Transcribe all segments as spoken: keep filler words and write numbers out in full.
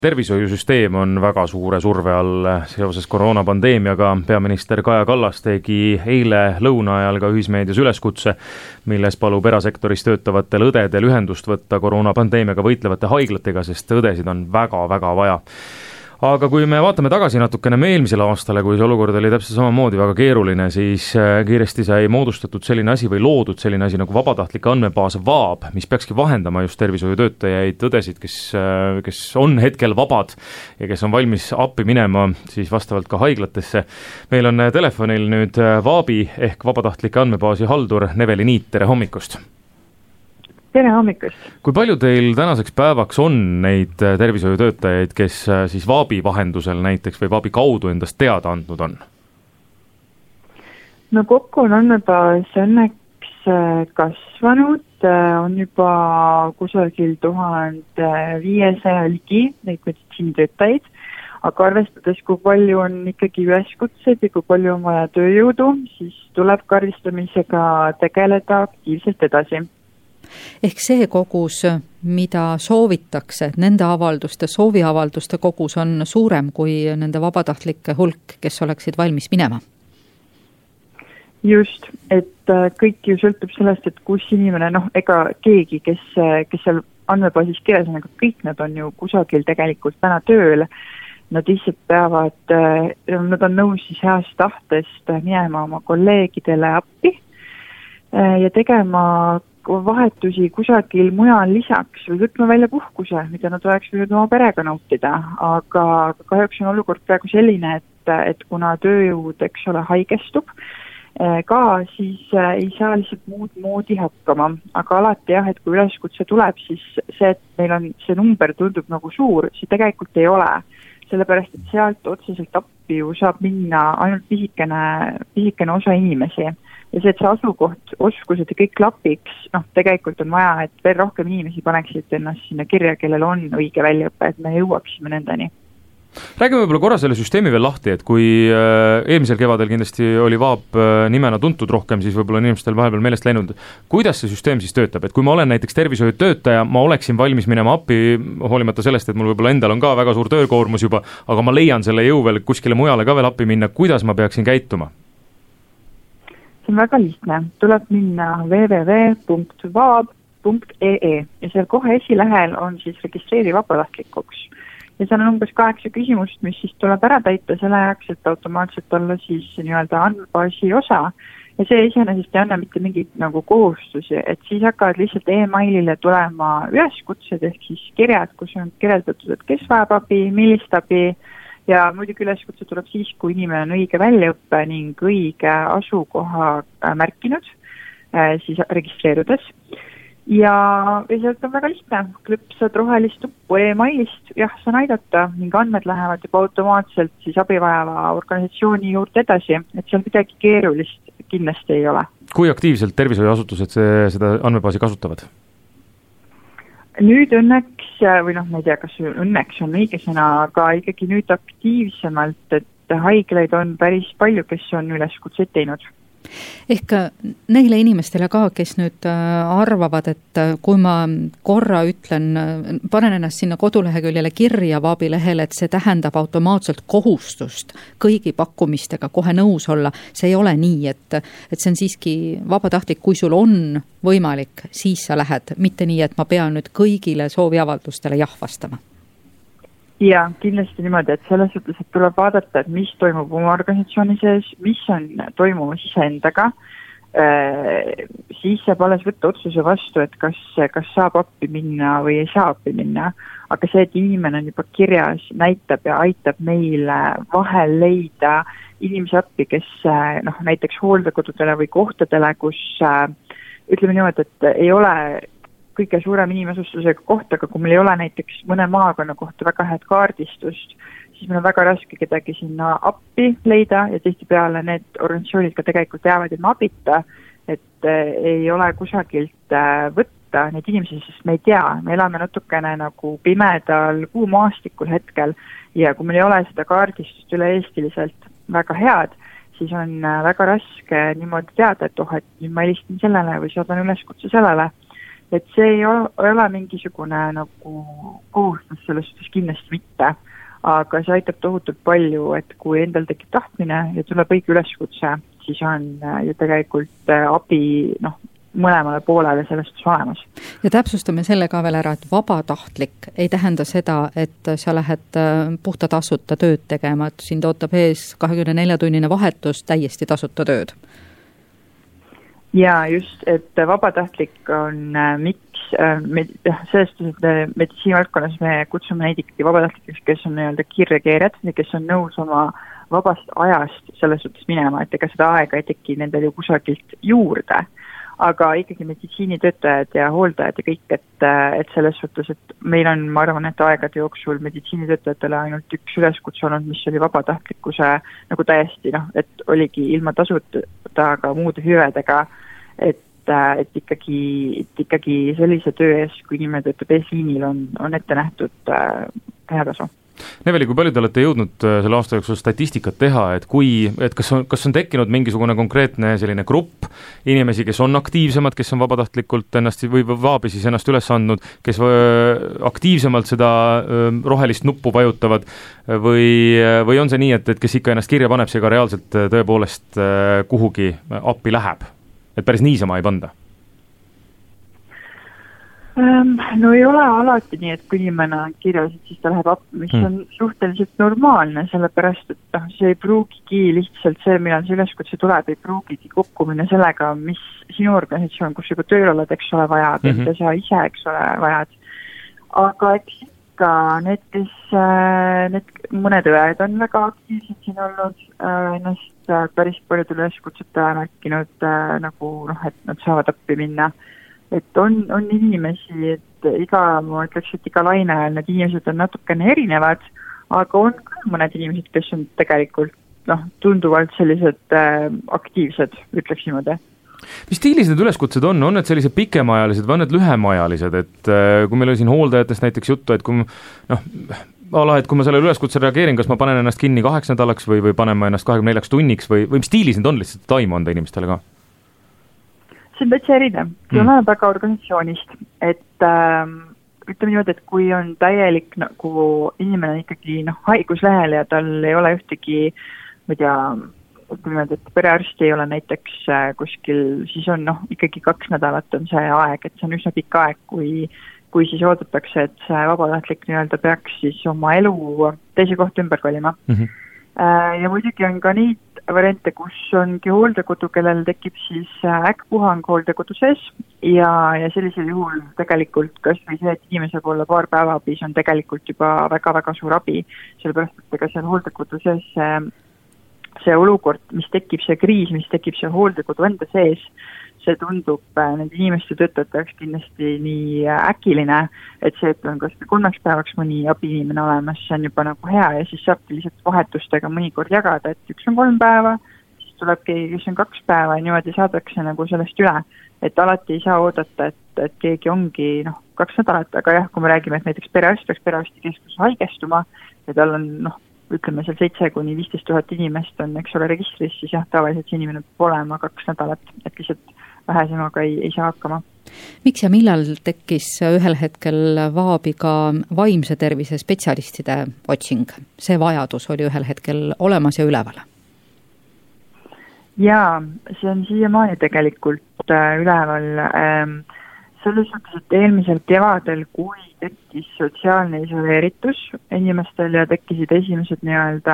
Tervishoiusüsteem on väga suure surve all seoses koroonapandeemiaga. Peaminister Kaja Kallas tegi eile lõuna ajal ka ühismeedias üleskutse, milles palub erasektoris töötavatel õdedel ühendust võtta koroonapandeemiaga võitlevate haiglatega, sest õdesid on väga-väga vaja. Aga kui me vaatame tagasi natukene me eelmisele aastale, kui see olukord oli täpselt samamoodi väga keeruline, siis kiiresti sai moodustatud selline asi või loodud selline asi nagu vabatahtlik andmebaas V A B, mis peakski vahendama just tervishoiutöötajaid, õdesid, kes, kes on hetkel vabad ja kes on valmis appi minema siis vastavalt ka haiglatesse. Meil on telefonil nüüd V A B-i ehk vabatahtlike andmebaasi haldur Neveli Niit, tere hommikust! Tere hommikust! Kui palju teil tänaseks päevaks on neid tervishoiutöötajaid, kes siis V A B-i vahendusel näiteks või V A B-i kaudu endast teada andnud on? No kokku on andmebaas õnneks kasvanud, on juba kusagil tuhande viiesaja ligi neid meditsiinitöötajaid, aga arvestades, kui palju on ikkagi üleskutsed ja kui palju on vaja tööjõudu, siis tuleb kaardistamisega tegeleda aktiivselt edasi. Ehk see kogus, mida soovitakse, nende avalduste, sooviavalduste kogus on suurem kui nende vabatahtlike hulk, kes oleksid valmis minema? Just, et kõik ju sõltub sellest, et kus inimene, noh, ega keegi, kes, kes seal andmebaasis kirjas on, aga kõik nad on ju kusagil tegelikult täna tööl. Nad lihtsalt peavad, nad on nõus siis heast tahtest minema oma kolleegidele appi ja tegema vahetusi kusagil mujal lisaks või võtma välja puhkuse, mida nad oleks võinud oma perega nautida, aga kahjuks on olukord praegu selline, et, et kuna tööjõud, eks ole, haigestub ka, siis ei saa lihtsalt muud moodi hakkama, aga alati jah, et kui üleskutse tuleb, siis see, et meil on see number tundub nagu suur, see tegelikult ei ole, sellepärast, et sealt otseselt appi ju saab minna ainult pisikene, pisikene osa inimesi. Ja see, et see asukoht, oskused ja kõik klapiks, noh, tegelikult on vaja, et veel rohkem inimesi paneksid ennast sinna kirja, kellel on õige väljaõpe, et me jõuaksime nendeni. Räägime võib-olla korra selle süsteemi veel lahti, et kui eelmisel kevadel kindlasti oli V A B nimena tuntud rohkem, siis võib-olla inimestel vahepeal meelest läinud. Kuidas see süsteem siis töötab? Et kui ma olen näiteks tervishoiutöötaja, ma oleksin valmis minema appi, hoolimata sellest, et mul võib-olla endal on ka väga suur töökoormus juba, aga ma leian selle jõu veel kuskile mujale ka veel appi minna, kuidas ma peaksin käituma? See on väga lihtne. Tuleb minna w w w punkt v a b punkt e e ja seal kohe esilehel on siis registreeri vabatahtlikuks. Ja seal on umbes kaheksa küsimust, mis siis tuleb ära täita selle ajaks, et automaatselt olla siis nii-öelda andmebaasi osa. Ja see iseenesest ei anna mitte mingit nagu kohustusi, et siis hakkavad lihtsalt e-mailile tulema üleskutsed ehk siis kirjad, kus on kirjeldatud, et kes vajab abi, millist abi. Ja muidugi üleskutse tuleb siis, kui inimene on õige väljaõppe ning õige asukoha märkinud, siis registreerudes. Ja, ja sealt on väga lihtne, klõpsad rohelist tuppu e-mailist, jah, saan aidata ning andmed lähevad juba automaatselt siis abivajava organisatsiooni juurde edasi, et seal midagi keerulist kindlasti ei ole. Kui aktiivselt tervishoiuasutused seda andmebaasi kasutavad? Nüüd õnneks, või noh, ma ei tea, kas õnneks on õige sõna, aga ikkagi nüüd aktiivsemalt, et haiglaid on päris palju, kes on üleskutseid teinud. Ehk neile inimestele ka, kes nüüd arvavad, et kui ma korra ütlen, panen ennast sinna koduleheküljele kirja V A B-i lehele, et see tähendab automaatselt kohustust kõigi pakkumistega kohe nõus olla. See ei ole nii, et, et see on siiski vabatahtlik, kui sul on võimalik, siis sa lähed, mitte nii, et ma pean nüüd kõigile sooviavaldustele jah vastama. Ja kindlasti niimoodi, et selles suhtes, et tuleb vaadata, et mis toimub oma organisatsiooni sees, mis on toimumas iseendaga, siis saab alles võtta otsuse vastu, et kas, kas saab appi minna või ei saa appi minna. Aga see, et inimene on juba kirjas, näitab ja aitab meile vahel leida inimesi appi, kes noh, näiteks hooldekodudele või kohtadele, kus ütleme niimoodi, et ei ole kõige suurem inimesustusega koht, aga kui meil ei ole näiteks mõne maakonna kohta väga head kaardistust, siis meil on väga raske kedagi sinna appi leida ja tihtipeale need organisatsioonid ka tegelikult jäävad ilma abita, et ei ole kusagilt võtta neid inimesi, sest me ei tea, me elame natukene nagu pimedal kuumaastikul hetkel ja kui meil ei ole seda kaardistust üle eestiliselt väga head, siis on väga raske niimoodi teada, et oh, et nüüd ma helistan sellele või saadan üleskutse sellele. et see ei ole mingisugune nagu kohustus, selles suhtes kindlasti mitte, aga see aitab tohutult palju, et kui endal tekib tahtmine ja tuleb õige üleskutse, siis on ju tegelikult abi noh, mõlemale poolele sellest olemas. Ja täpsustame selle ka veel ära, et vabatahtlik ei tähenda seda, et sa lähed puhta tasuta tööd tegema, et sind ootab ees kahekümne nelja tunnine vahetus täiesti tasuta tööd. Ja just, et vabatahtlik on miks, sellest, et meditsiinivaldkonnas me kutsume neid ikkagi vabatahtlikeks, kes on nii-öelda kiirreageerijad ja kes on nõus oma vabast ajast selles suhtes minema, et ega seda aega ei teki nendel ju kusagilt juurde. Aga ikkagi meditsiinitöötajad ja hooldajad ja kõik, et, et selles suhtes, et meil on, ma arvan, et aegade jooksul meditsiinitöötajatele ainult üks üleskutse olnud, mis oli vabatahtlikkuse nagu täiesti, noh, et oligi ilma tasuta, aga muude hüvedega, et, et ikkagi, et ikkagi sellise töö ees, kui inimene töötab eesliinil, on, on ette nähtud äh, hea tasu. Neveli, kui palju te olete jõudnud selle aasta jooksul statistikat teha, et kui, et kas on, kas on tekkinud mingisugune konkreetne selline grupp inimesi, kes on aktiivsemad, kes on vabatahtlikult ennast või vaabi siis ennast üles andnud, kes aktiivsemalt seda rohelist nuppu vajutavad või, või on see nii, et, et kes ikka ennast kirja paneb, see ka reaalselt tõepoolest kuhugi appi läheb, et päris niisama ei panda? No ei ole alati nii, et kui inimene on kirjas, siis ta läheb appi, mis on suhteliselt normaalne, sellepärast, et noh, see ei pruugigi lihtsalt see, millal see üleskutse tuleb, ei pruugigi kokku minna sellega, mis sinu organisatsioon, kus juba tööl oled, eks ole, vajab, mm -hmm. ja sa ise, eks ole, vajad. Aga eks ikka need, kes, need mõned õed on väga aktiivsed siin olnud, ennast päris paljud üleskutsete märkinud nagu, noh, et nad saavad appi minna. Et on, on inimesi, et iga, ma ütleks, et iga laine ajal need inimesed on natukene erinevad, aga on küll mõned inimesed, kes on tegelikult noh, tunduvalt sellised äh, aktiivsed, ütleks niimoodi. Mis stiilis need üleskutsed on? On need sellised pikemaajalised või on need lühemaajalised? Et äh, kui meil oli siin hooldajatest näiteks juttu, et kui noh, ala, et kui ma sellele üleskutse reageerin, kas ma panen ennast kinni kaheks nädalaks või, või panen ma ennast kahekümne neljaks tunniks või, või mis stiilis need on lihtsalt taimu anda inimestele ka? See on täitsa erinev, see on mm. väga organisatsioonist, et äh, ütleme niimoodi, et kui on täielik nagu inimene ikkagi noh, haiguslehel ja tal ei ole ühtegi, ma ei tea, ütleme niimoodi, et perearsti ei ole näiteks äh, kuskil, siis on noh, ikkagi kaks nädalat on see aeg, et see on üsna pikk aeg, kui, kui siis oodatakse, et see vabatahtlik nii-öelda peaks siis oma elu teise kohta ümber kolima. Mm -hmm. äh, ja muidugi on ka neid variante, kus ongi hooldekodu, kellel tekib siis äkkpuhang hooldekodu sees ja, ja sellisel juhul tegelikult kas või see, et inimese poole paar päeva abis on tegelikult juba väga-väga suur abi, sellepärast, et ega seal hooldekodu sees see, see olukord, mis tekib, see kriis, mis tekib see hooldekodu enda sees, see tundub nende inimeste töötajate jaoks kindlasti nii äkiline, et see, et on kas kolmeks päevaks mõni abiinimene olemas, see on juba nagu hea ja siis saabki lihtsalt vahetustega mõnikord jagada, et üks on kolm päeva, siis tuleb keegi, kes on kaks päeva ja niimoodi saadakse nagu sellest üle, et alati ei saa oodata, et, et keegi ongi noh, kaks nädalat, aga jah, kui me räägime, et näiteks perearst peaks perearstikeskus haigestuma ja tal on noh, ütleme seal seitse kuni viisteist tuhat inimest on, eks ole, registris, siis jah, tavaliselt see inimene peab olema kaks nädalat, et lihtsalt vähesemaga ei, ei saa hakkama. Miks ja millal tekkis ühel hetkel vaabi ka vaimse tervise spetsialistide otsing? See vajadus oli ühel hetkel olemas ja üleval? Jaa, see on siiamaani tegelikult äh, üleval. Ähm, selles suhtes, et eelmisel kevadel, kui tekkis sotsiaalne isoleeritus inimestel ja tekkisid esimesed nii-öelda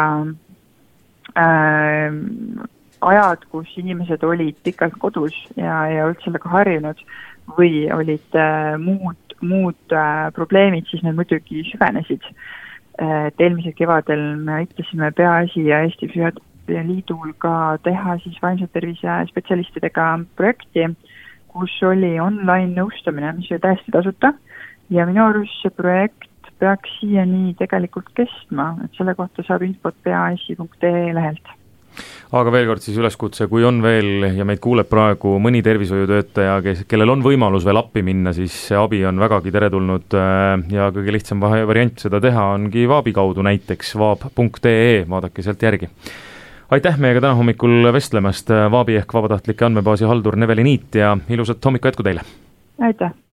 äh, ajad, kus inimesed olid pikalt kodus ja, ja olid sellega harjunud või olid äh, muud, muud äh, probleemid, siis need muidugi süvenesid. Et eelmisel kevadel me aitasime Peaasi ja Eesti Psühhiaatria Liidul ka teha siis vaimse tervise spetsialistidega projekti, kus oli online nõustamine, mis oli täiesti tasuta ja minu arust see projekt peaks siiani tegelikult kestma, et selle kohta saab infot peaasi punkt ee lehelt. Aga veel kord siis üleskutse, kui on veel ja meid kuuleb praegu mõni tervishoiutöötaja, kes, kellel on võimalus veel appi minna, siis see abi on vägagi teretulnud ja kõige lihtsam variant seda teha ongi Vaabi kaudu, näiteks vaab punkt ee, vaadake sealt järgi. Aitäh meiega täna hommikul vestlemast, Vaabi ehk vabatahtlike andmebaasi haldur Neveli Niit ja ilusat hommikku jätku teile! Aitäh!